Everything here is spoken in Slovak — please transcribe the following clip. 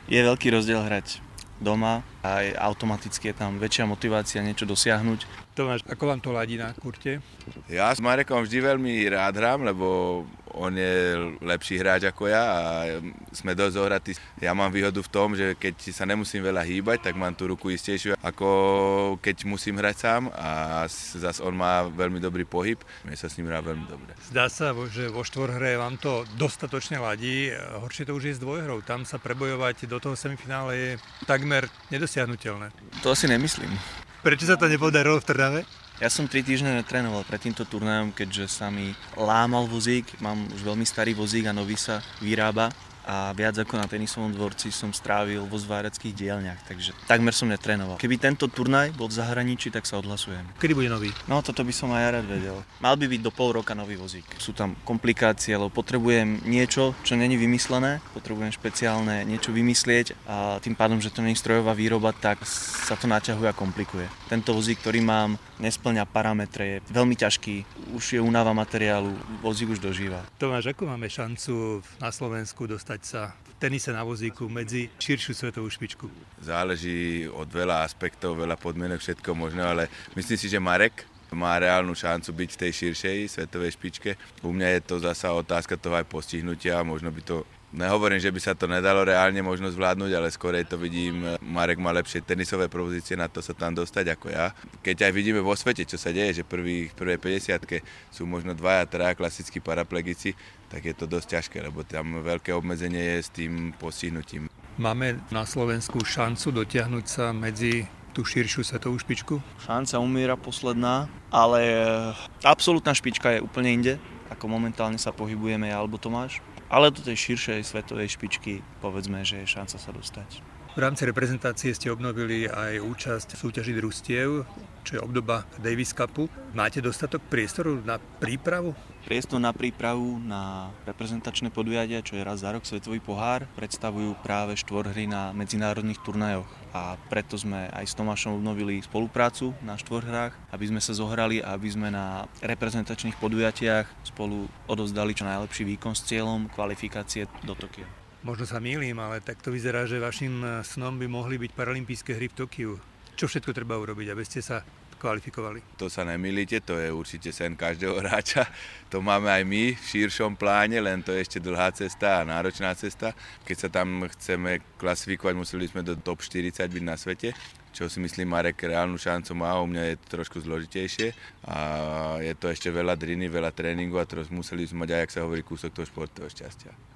Je veľký rozdiel hrať doma, aj automaticky je tam väčšia motivácia niečo dosiahnuť. Tomáš, ako vám to ladí na kurte? Ja s Marekom vždy veľmi rád hrám, lebo on je lepší hráč ako ja a sme dosť zohratí. Ja mám výhodu v tom, že keď sa nemusím veľa hýbať, tak mám tú ruku istejšiu, ako keď musím hrať sám a zase on má veľmi dobrý pohyb. Mne sa s ním hrá veľmi dobre. Zdá sa, že vo štvorhre vám to dostatočne ladí. Horšie to už je s dvojhrou. Tam sa prebojovať do toho semifinále je takmer nedosiahnutelné. To si nemyslím. Prečo sa to nepodarilo v Trnave? Ja som 3 týždne netrénoval pred týmto turnajom, keďže sa mi lámal vozík. Mám už veľmi starý vozík a nový sa vyrába. A viac ako na tenisovom dvorci som strávil vo zvárackých dielňach, takže takmer som netrénoval. Keby tento turnaj bol v zahraničí, tak sa odhlasujem. Kedy bude nový? No, toto by som aj ja rád vedel. Mal by byť do pol roka nový vozík. Sú tam komplikácie, lebo potrebujem niečo, čo není vymyslené, potrebujem špeciálne niečo vymyslieť a tým pádom, že to nie je strojová výroba, tak sa to naťahuje a komplikuje. Tento vozík, ktorý mám, nespĺňa parametre, je veľmi ťažký, už je únava materiálu, vozík už dožíva. Tomáš, ako máme šancu na Slovensku dostať sa v tenise na vozíku medzi širšiu svetovú špičku? Záleží od veľa aspektov, veľa podmienok, všetko možné, ale myslím si, že Marek má reálnu šancu byť v tej širšej svetovej špičke. U mňa je to zasa otázka toho aj postihnutia, možno by to, nehovorím, že by sa to nedalo reálne možno zvládnuť, ale skorej to vidím, Marek má lepšie tenisové pozície na to sa tam dostať ako ja. Keď aj vidíme vo svete, čo sa deje, že prvé 50-ke sú možno 2-3 klasickí paraplegici, tak je to dosť ťažké, lebo tam veľké obmedzenie je s tým postihnutím. Máme na Slovensku šancu dotiahnuť sa medzi tú širšiu svetovú špičku? Šanca umiera posledná, ale absolútna špička je úplne inde, ako momentálne sa pohybujeme ja alebo Tomáš. Ale do tej širšej svetovej špičky povedzme, že je šanca sa dostať. V rámci reprezentácie ste obnovili aj účasť v súťaži družstiev, čo je obdoba Davis Cupu. Máte dostatok priestoru na prípravu? Priestor na prípravu na reprezentačné podujatia, čo je raz za rok svetový pohár, predstavujú práve štvorhry na medzinárodných turnajoch. A preto sme aj s Tomášom obnovili spoluprácu na štvorhrách, aby sme sa zohrali a aby sme na reprezentačných podujatiach spolu odovzdali čo najlepší výkon s cieľom kvalifikácie do Tokia. Možno sa mýlim, ale tak to vyzerá, že vašim snom by mohli byť paralympijské hry v Tokiu. Čo všetko treba urobiť, aby ste sa kvalifikovali? To sa nemýlite, to je určite sen každého hráča. To máme aj my v širšom pláne, len to je ešte dlhá cesta a náročná cesta. Keď sa tam chceme klasifikovať, museli sme do top 40 byť na svete, čo si myslím Marek reálnu šancu má, u mňa je to trošku zložitejšie a je to ešte veľa driny, veľa tréningu a museli sme mať aj, jak sa hovorí, kúsok toho športového šťastia.